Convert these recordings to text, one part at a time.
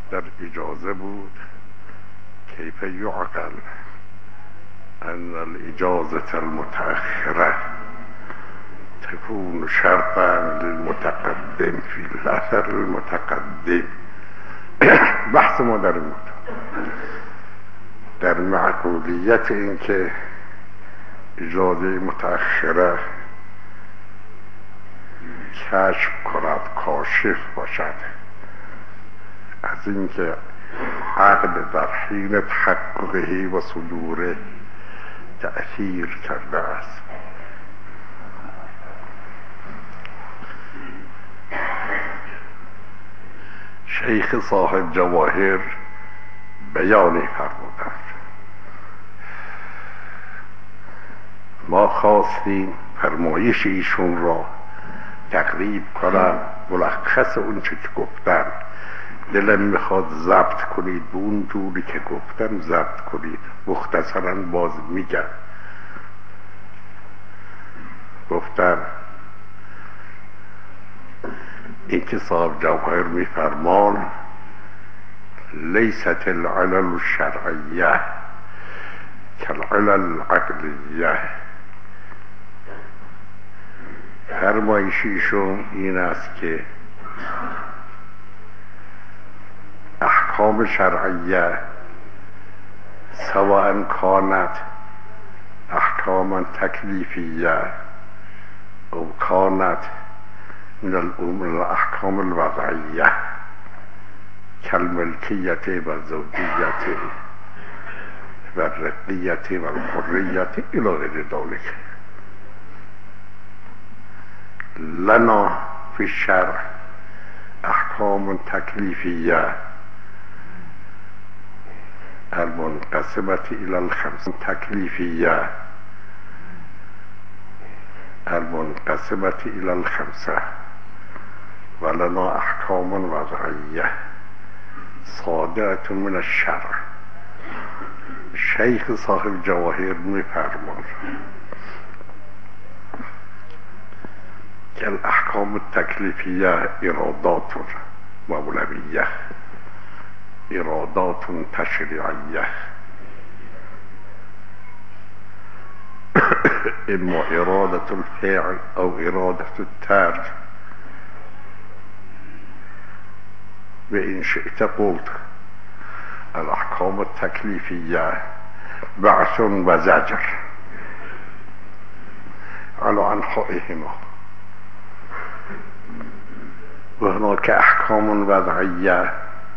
در اجازه بود کیف یعقل ان الاجازة المتأخرة تكون شرطا للمتقدم في الاثر المتقدم. بحث ما در این در معقولیت این که اجازه متأخره کشف کند، کاشف باشد از اینکه عقد در حین تحققه و صدوره تأثیر کرده است. شیخ صاحب جواهر بیانی فرمودند. ما خواستیم فرمایش ایشون را تقریب کنم، ملخص اون چه که گفتن. دلم میخواد ضبط کنید به اون جوری که گفتم ضبط کنید. مختصرا باز میگم. گفتم این که صاحب جواهر میفرمان لیست العلل الشرعیه کالعلل العقلیه. فرمایشیشون این است که احکام شرعیه سواء کانت احکاما تکلیفیه او کانت من الاحکام الوضعیه کالملکیت و زوجیت و الرقیت و الحریت الی غیر ذلک. لنا فی الشرع احکام تکلیفیه المنقسمة الى الخمس تکلیفیه المنقسمة الى الخمسه ولنا احکام وضعیه صادرة من الشرع. شیخ صاحب جواهر میفرمان که الاحکام التکلیفیه ارادات مولویه ارادات تشریعیه اما ارادة الفعل او ارادة الترک. و این شئت قلت الاحکام التکلیفیه بعث و زجر على انحائهما و هناك احکام وضعیه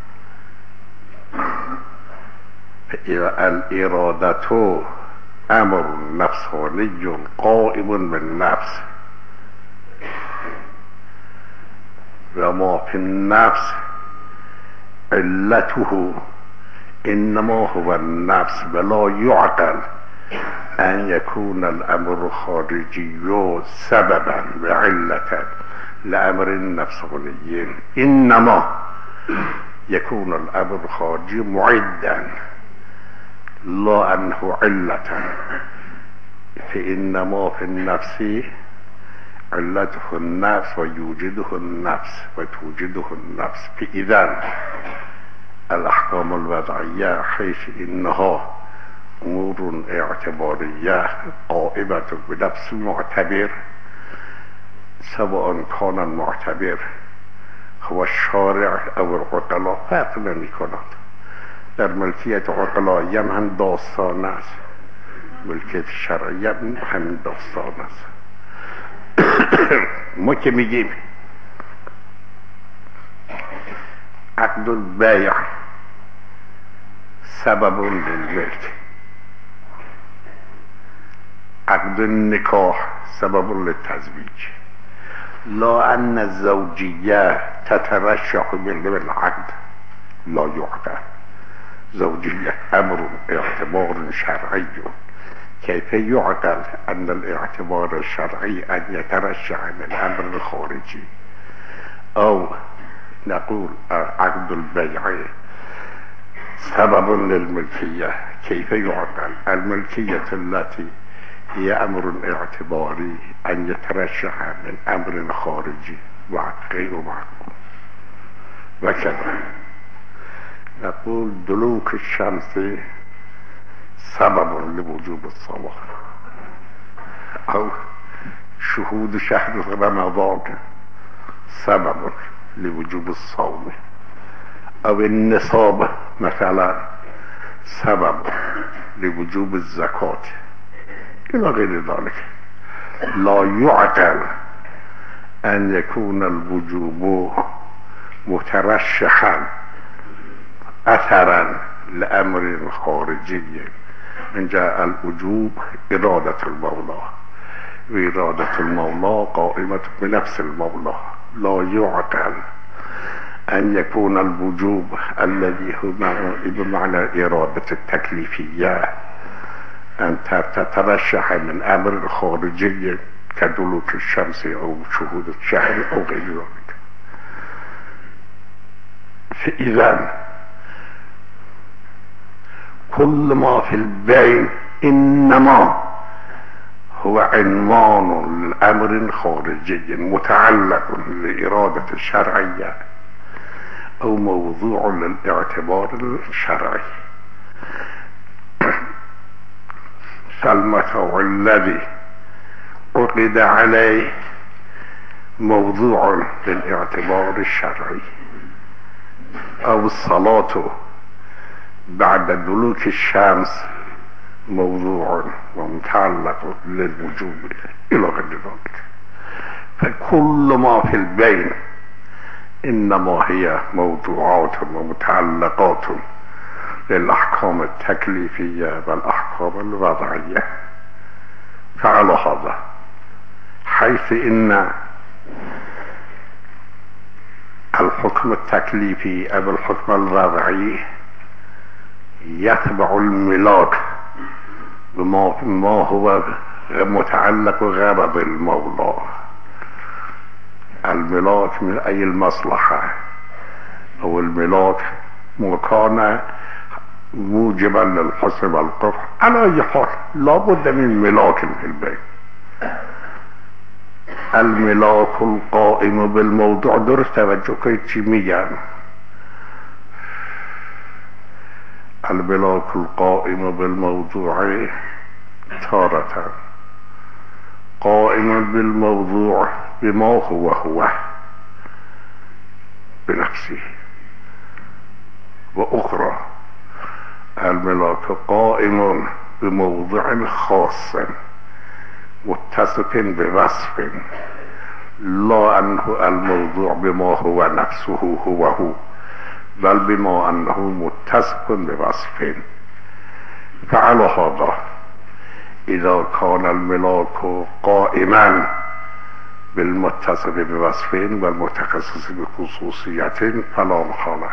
الارادة امر نفسانی قائم بالنفس و ما فی النفس علته انما هو النفس ولا يعقل ان يكون الامر خارجي سببا وعلة لامر نفساني. انما يكون الامر خارجي معدا لا انه علة. فانما في النفس علته النفس ويوجده النفس وتوجده النفس. فإذن الأحكام الوضعية حيث إنها أمور اعتبارية قائمة بنفس المعتبر سواء كان المعتبر هو الشارع أو العقلاء فرق نمی‌کند. در ملکیت عقلایی هم داستان است، ملکیت شرعی هم داستان است. ما که میگیم عقد البیع سبب للملک، عقد النکاح سبب للتزویج، لا ان الزوجیه تترشح بالعقد لا يعقد. زوجیه امر اعتبار شرعی. كيف يعقل أن الاعتبار الشرعي أن يترشح من أمر خارجي؟ أو نقول عقد البيع سبب للملكية. كيف يعقل الملكية التي هي أمر اعتباري أن يترشح من أمر خارجي غير معقول؟ وكذا نقول دلوك الشمس سبب لوجوب الصلاة، أو شهود شهر رمضان سبب لوجوب الصوم، أو النصاب مثلا سبب لوجوب الزكاة إلى غير ذلك. لا يعقل أن يكون الوجوب مترشحا أثرا لأمر خارجي. من جاء الوجوب إرادة المولى، وإرادة المولى قائمة بنفس المولى. لا يعقل أن يكون الوجوب الذي هو بمعنى إرادة التكليفية أن تترشح من أمر خارجي كدلوك الشمس أو شهود الشهر أو غير ذلك. فإذا كل ما في البين إنما هو عنوان لأمر خارجي متعلق بالإرادة الشرعية أو موضوع للاعتبار الشرعي. فالمتاع الذي عقد عليه موضوع للاعتبار الشرعي، أو الصلاة بعد دلوك الشمس موضوع ومتعلق للوجوب إلى غير ذلك. فكل ما في البين إنما هي موضوعات ومتعلقات للأحكام التكليفية والأحكام الوضعية. فعلى هذا حيث إن الحكم التكليفي أو الحكم الوضعي يتبع الملاك بما هو متعلق غرض المولى. الملاك من أي المصلحة أو الملاك مكان موجبا للحسن والقبح. على أي حال لا بد من ملاك في البيت. الملاك القائم بالموضوع درست توجه كيف چی میگن. الملاك القائم بالموضوع تارة قائم بالموضوع بما هو بنفسه، وأخرى الملاك قائم بموضوع خاص متصف بوصف، لا أنه الموضوع بما هو نفسه هو بل بما أنه متصف بوصف. فعلى هذا إذا كان الملاك قائما بالمتصف بوصف والمتخصص بخصوصية فلا محالة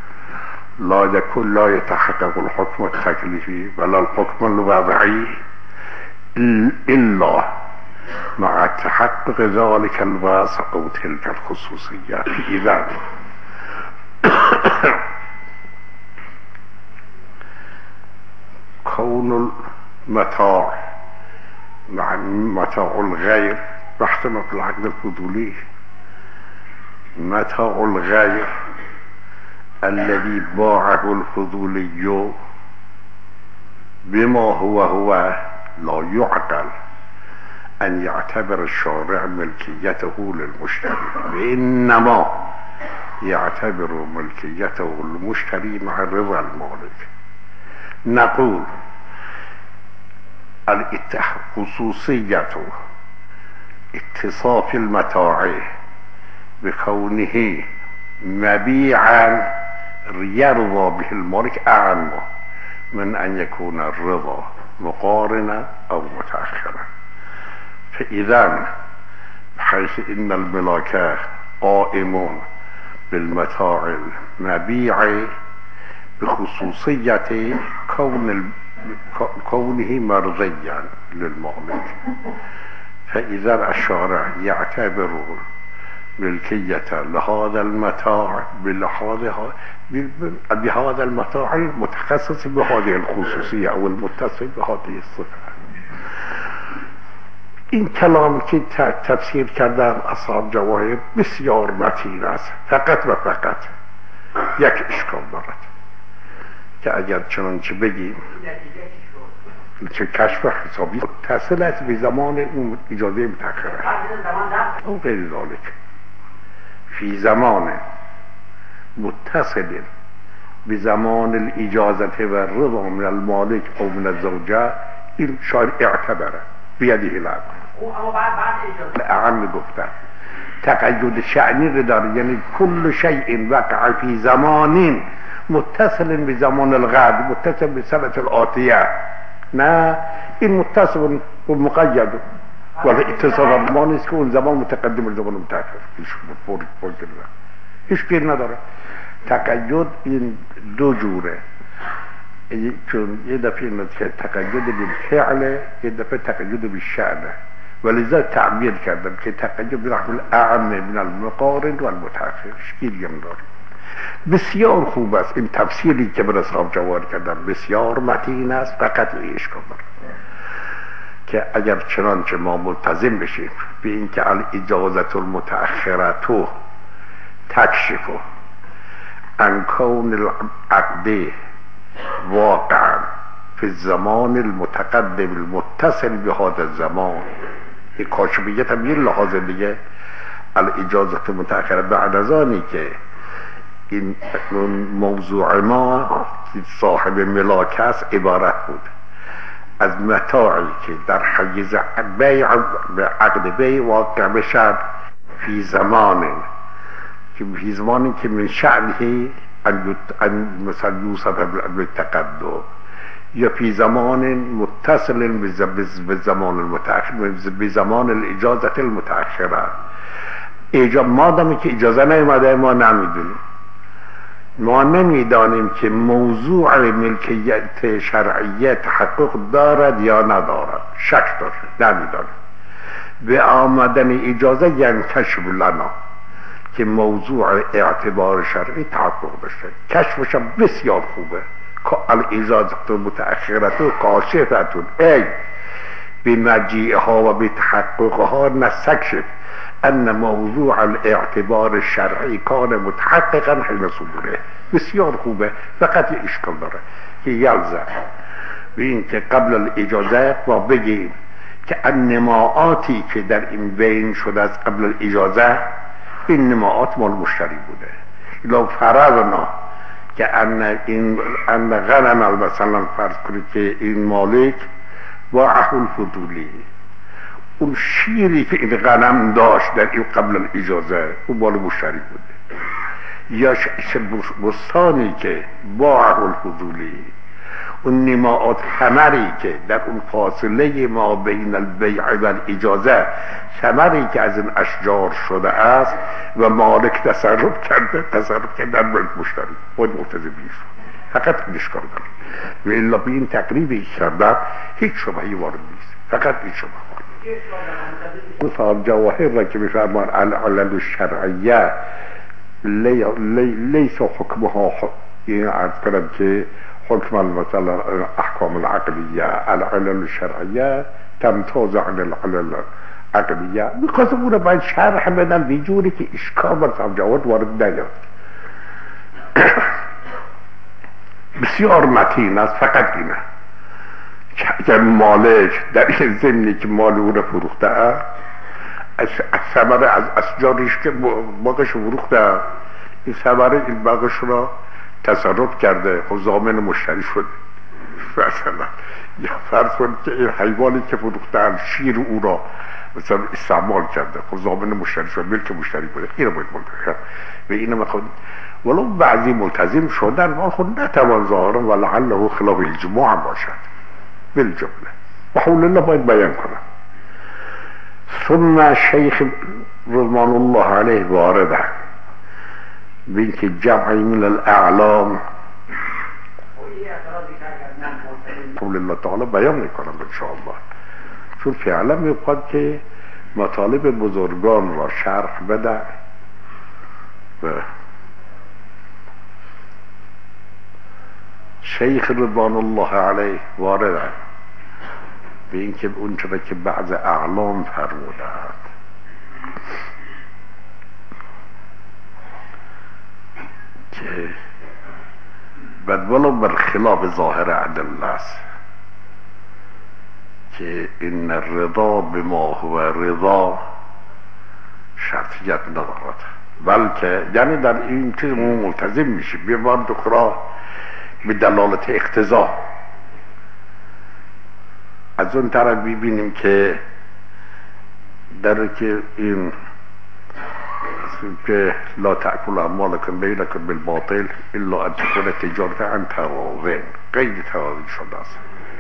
لا يتحقق الحكم التكليفي ولا الحكم الوضعي إلا مع تحقق ذلك الوصف أو تلك الخصوصيات. إذا كون المتاع مع متاع الغير بحثنا في العقد الفضولي، متاع الغير الذي باعه الفضولي بما هو لا يعقل أن يعتبر الشارع ملكيته للمشتري، وإنما يعتبر ملكيته المشتري مع رضا المالك. نقول خصوصية اتصاف المتاع بكونه مبيعا يرضى به المالك أعم من أن يكون الرضا مقارنا أو متأخرا. فإذا بحيث إن الملاك قائمون بالمتاع المبيع بخصوصية كونه مرضيا للمالك، فإذا الشارع يعتبر ملكية لهذا المتاع بهذا المتاع المتخصص بهذه الخصوصية أو المتصل بهذه الصفة. این کلامی که تفسیر کردن اصحاب جواهر بسیار متین است، فقط و فقط یک اشکال دارد. که اگر چنانچه بگیم چه کشف حسابی متصل است به زمان اون اجازه متأخره او غیر ذالک فی زمان متصل به زمان الاجازه و رضا من المالک او من الزوجه این شاید اعتبره بیده الامر اما بعد اجازه اعم گفتن تقید شأنی رو داره، یعنی کل شیء وقع فی زمان متصل به زمان الغد متصل به سنة الآتیه، نه این متصل و مقید ولی اتصال ما نیست که اون زمان متقدم به زمان متأخر هیچ گیر نداره. تقید این دو جوره، چون یه دفعه این که تقید بالفعل، یه دفعه تقید بالشأنه، ولذا تعبیر کردم که تقید برحم الاعم من المقارن و المتأخر گیری هم داره. بسیار خوب است این تفسیری که من اصحاب جوار کردم، بسیار متین است، فقط اشکال داره که اگر چنانچه ما ملتزم بشیم به این که الاجازة المتأخرة تکشف عن کون العقد واقعا فی الزمان المتقدم المتصل به هذا الزمان، این کاشفیت هم یه لحاظ دیگه. الاجازة المتأخرة بعد از آنی که این موضوع ما صاحب ملاک است عبارت بود از متاعی که در حیز بیع عقد بیع واقع بشد فی زمان که من شأنه ان مثلا یوصف بالتقدم یا فی زمان متصل به زمان المتأخر به زمان الاجازة المتأخره. مادامی که اجازه نیامده ما نمیدونیم، ما نمیدانیم که موضوع ملکیت شرعیه تحقق دارد یا ندارد، شک داره، نمیدانیم. به آمدن اجازه ینکشف لنا که موضوع اعتبار شرعی تحقق داشته، کشفش بسیار خوبه. الاجازة متأخرة کاشفتون ای بمجیئها و بتحققها نستکشف ان موضوع الاعتبار الشرعی کان متحققا حین صدوره. بسیار خوبه، فقط یه اشکال داره که یلزم به این که قبل الاجازه ما بگیم که النماعاتی که در این بین شده از قبل الاجازه این نماعات مال مشتری بوده. لو فرضنا که ان غنم مثلا فرض کنید که این مالک با اهل فضولی اون شیری که این غنم داشت در این قبل الاجازه اون مال مشتری بوده، یا بستانی که با اهل فضولی اون نماعات ثمری که در اون فاصله ما بین البیع و الاجازه ثمری که از این اشجار شده است و مالک تصرف کرده در ملک مشتری باید مرتضی بیشت، فقط اشکال داره. و الا به این تقریبی کردن هیچ شبهی وارد نیست، فقط این شبه وارد. صاحب جواهر را که میفرمان العلل الشرعیه لیس حکمها، این عرض کنم که حکم مثلا احکام العقلیه العلل الشرعیه تمتاز عن العلل العقلیه، میخواستم اون رو باید شرح بدم به جوری که اشکال بر صاحب جواهر وارد نیاد. بسیار متین است، فقط اینه که مالک در این زمینی که مال او رو فروخته از ثمره از اشجارش که باقش فروخته، این ثمره این باقش را تصرف کرده و ضامن مشتری شده. مثلا یا فرض کنید که این حیوانی که فروخته شیر او را مثلا استعمال کرده و ضامن مشتری شده، ملک مشتری بوده، این رو باید ملتزم و اینو میخواد. ولو بعضی ملتزم شدن ما خود نتوان ظاهرا و لعله خلاف اجماع باشد بالجمله و حول الله باید بیان کنم. ثم شیخ رضوان الله علیه وارده بین که جمعی من الاعلام حول الله تعالی بیان میکنم انشاءالله، چون فعلا میخواد که مطالب بزرگان را شرح بده و شیخ رضوان الله علیه وارده به این که اون چرا که بعض اعلام فرمودند که ولو برخلاف ظاهر ادله است که این رضا به ما هو رضا شرطیت ندارد، بلکه یعنی در این چیز ملتزم میشه به بعد اخرى به دلالت اقتضا. از اون طرف ببینیم که در که این که لا تأکل اموالکم بینکم بالباطل الا ان تكون تجارت عن تراض، قید تراضی شده است.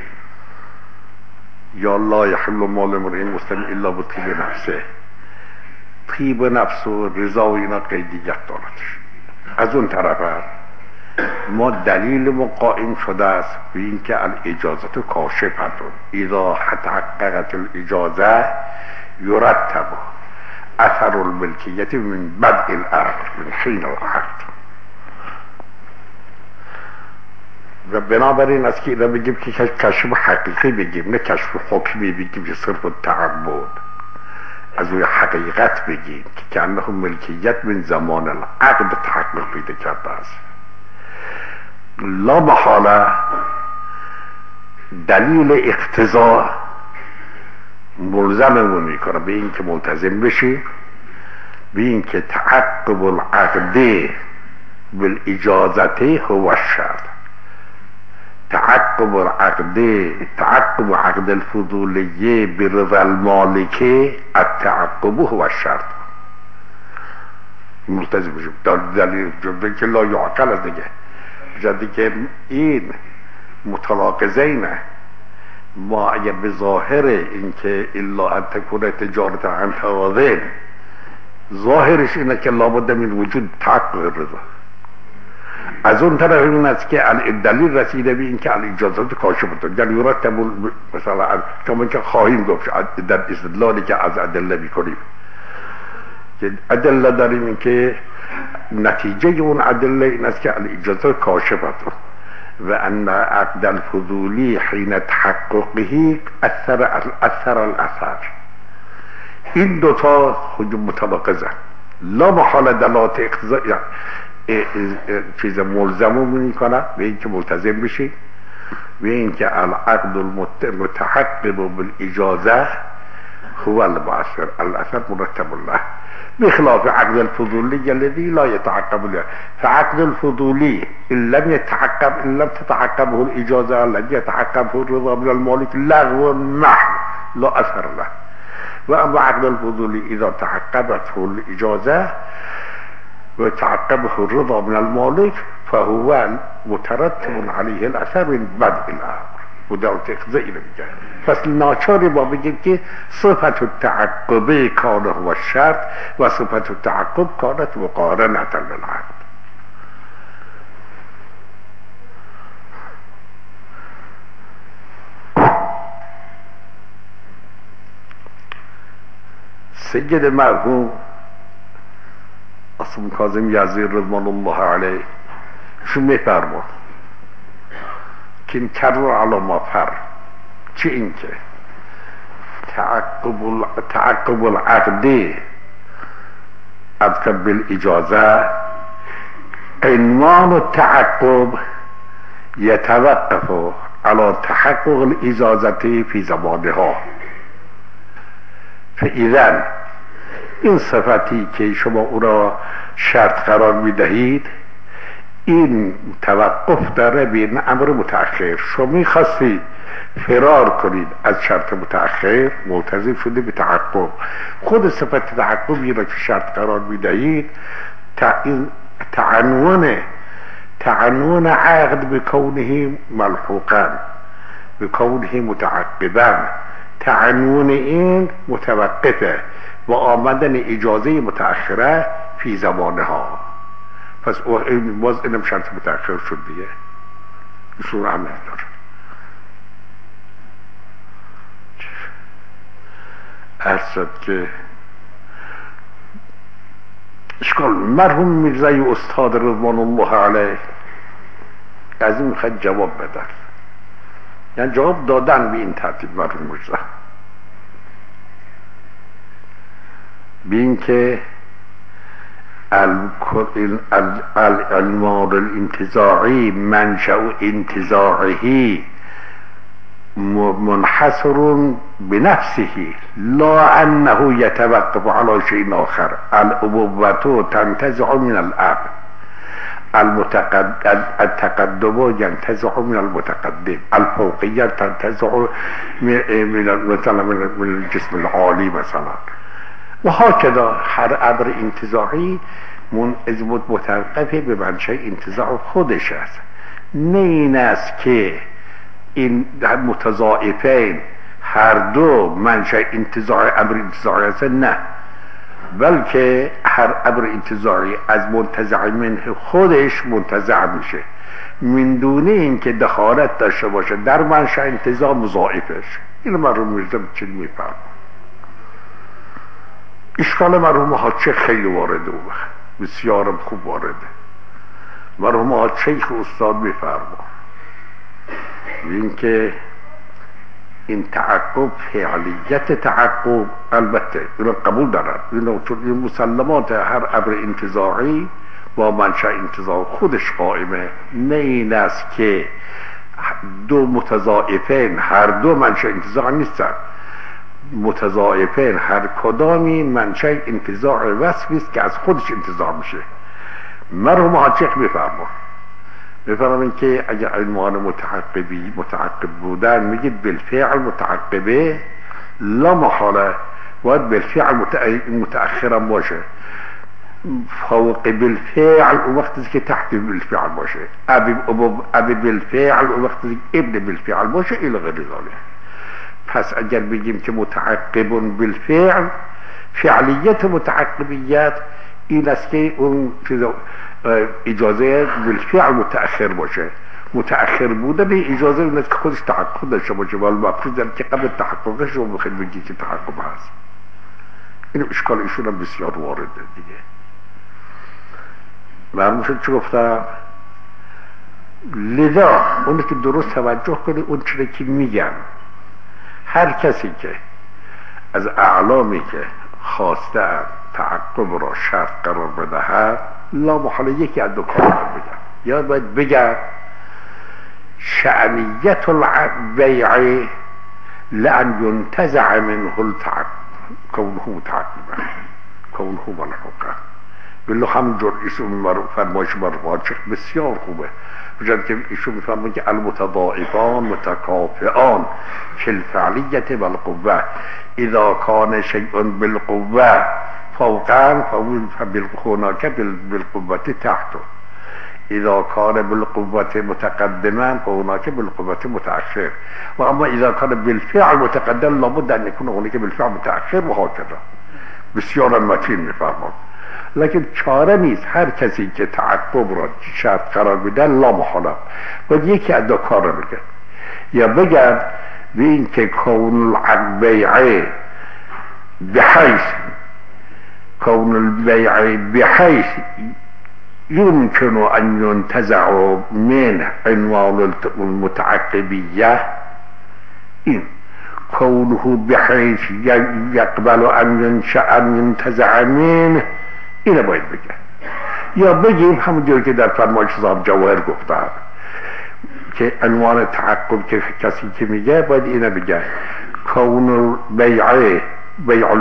یا لا یحل مال امرئ مسلم الا بطیب نفسه، طیب نفس و رضا و اینا قیدیت دارد. از اون طرف ما دلیل ما قائم شده است به اینکه الاجازت کاشفه اذا تحققت الاجازه یرتب اثر الملکیت من بدء العقد من حین العقد. و بنابراین از که اینا بگیم که کشف حقیقی بگیم، نه کشف حکمی بگیم که صرف تعبد، از روی حقیقت بگیم که انه ملکیت من زمان العقد تحقق پیدا کرده است. لا محاله دلیل اقتضا ملزممون میکنه به این که ملتزم بشی به این که تعقب العقد بالاجازته هو الشرط. تعقب عقد الفضولیه برضا المالکه التعقب هو الشرط. ملتزم بشیم دلیل جمله که لا یعقل است دیگه، جدی که این متناقضینه. ما اگر به ظاهر این که الا ان تکون تجارت عن تراض، ظاهرش اینه که لابد من وجود تحقق رضا. از اون طرف این است که دلیل رسیده به این که الاجازات کاشفه، یعنی یرتب مثلا کما که خواهیم گفت در استدلالی که از ادله میکنیم که ادله داریم این که نتیجه اون ادله این است که الاجازات کاشفه و ان عقد الفضولی حین تحققه اثر الاثر. این دوتا خود متناقضه. لا محال دلالت اقتضا چیز ملزمو میکنه به اینکه ملتزم بشی به اینکه العقد المتحقق بالاجازه هو المؤثر الاثر مرتب الله، بخلاف عقد الفضولي الذي لا يتعقب له. فعقد الفضولي إن لم تتعقبه الإجازة لم يتعقبه الرضا من المالك لغو محض لا أثر له. وأما عقد الفضولي إذا تعقبته الإجازة وتعقبه الرضا من المالك فهو مترتب عليه الأثر من بدء الأمر و دلالت اقتضایی میگه. پس ناچاری ما بگیم که صفت التعقب کان هو الشرط و صفت التعقب کانت مقارنة للعقد. سید مرحوم عاصم کاظم یزدی رضوان الله علیه شو میفرماد که این کرر علی ما فر، چه این که تعقب العقد عقد بالاجازه عنوان التعقب يتوقف على تحقق الاجازه في زمانها. فاذا این صفتی که شما او را شرط قرار میدهید این توقف داره به این امر متأخر. شما میخواستی فرار کنید از شرط متأخر، ملتزم شده به تعقب. خود صفت تعقبی را که شرط قرار میدهید تعنون عقد بکونه ملحوقا بکونه متعقبا، تعنون این متوقفه و آمدن اجازه متأخره فی زمانها. پس باز اینم شرط متأخر شد دیگه. اصول عمل داره. عرض شد که اشکال مرحوم میرزای استاد رضوان الله علیه از این میخواد جواب بدن، یعنی جواب دادن به این ترتیب مرحوم میرزا به این که المال الانتزاعی منشأ انتزاعه منحصر بنفسه لا انه يتوقف على شيء آخر. الأبوة تنتزع من الأب، التقدم ينتزع من المتقدم، الفوقية تنتزع من الجسم العالی مثلا، و هكذا هر امر انتزاعی متوقف به منشأ انتزاع خودش است. نه این است که این متضاعفین هر دو منشأ انتزاع امر انتزاعی است، نه، بلکه هر امر انتزاعی از منتزع منه خودش منتزع میشه من دون اینکه دخالت داشته باشه در منشأ انتزاع مضاعفش. این مرحوم میرزا چنین میفرماید. اشکال مرحوم حاجی خیلی وارده و بسیارم خوب وارده. مرحوم حاجی شیخ استاد میفرماید این که این تعقب، فعلیت تعقب، البته اینو قبول دارن، اینو چون این مسلمات هر امر انتزاعی با منشأ انتزاع خودش قائمه. نه این است که دو متضاعفین هر دو منشأ انتزاع نیستن. متضاعفین هر کدامی منشأ انتزاع وصفی است که از خودش انتزاع میشه. مرحوم حاجی میفرمایند که اگر عنوان متعقب بودن میگید بالفعل متعقبه لا محاله باید بالفعل متأخرا باشه. فوق بالفعل اون وقتی که تحت بالفعل باشه، ابی بالفعل اون وقتی که ابن بالفعل باشه الی غیر ذلك. پس اگر بگیم که متعقب بالفعل، فعلیت متعقبیت این است که اون اجازه بالفعل متأخر باشه. متأخر بوده به اجازه اون است که خودش تحقق داشته باشه، ولی مفروض که قبل تحققش رو بخیر بگید که تحقق هست. این اشکال ایشون هم بسیار وارده دیگه. معلوم شد چه گفتم؟ لذا اونی که درست توجه کنه اون چیزی که میگن، هر کسی که از اعلامی که خواسته تعقب را شرط قرار بدهد لا محاله یکی از دو کار بگن. یا باید بگن شأنیت البیع لأن ينتزع منه التعقب كونه متعقبا كونه ملحوقا. بلو همجور ایشون فرمایش مرفوع بسیار خوبه. بجد که ایشون میفرماید که المتضاعفان متکافئان فی الفعلیت والقوه اذا کان شیء بالقوه فوقا فهناك بالقوه تحته، اذا کان بالقوه متقدما فهناك بالقوه متأخر، و اما اذا کان بالفعل متقدم لابد ان يكون هناك بالفعل متأخر و هكذا. بسیار متین میفرماید. لیکن چاره نیست. هر کسی که تعقب را شرط قرار بدن لا محاله باید یکی از دو کار را بگن. یا بگن به این که کون البیع بحیث يمكن ان ينتزع من عنوان المتعقبیه، این كونه بحيث يقبل ان ينتزع منه، اینو باید بگن. یا بگیم همونجور که در فرمایش صاحب جواهر گفتن که عنوان تعقب که کسی که میگه باید اینو بگه کون بیع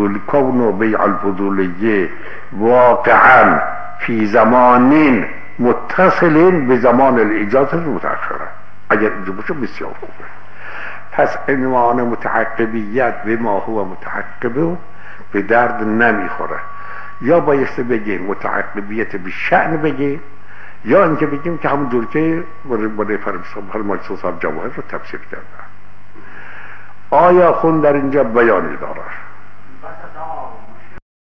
الفضولیه واقعا فی زمان متصل به زمان الاجازه متأخره. اگر اینجا باشه بسیار خوبه. پس عنوان متعقبیت به ما هو متعقبه به درد نمیخوره. یا بایسته بگیم متعقبیت به شأن بگیم، یا اینکه بگیم که همون جور که برای فرمایش صاحب جواهر رو تفسیر کردن. آیا خون در اینجا بیانی داره؟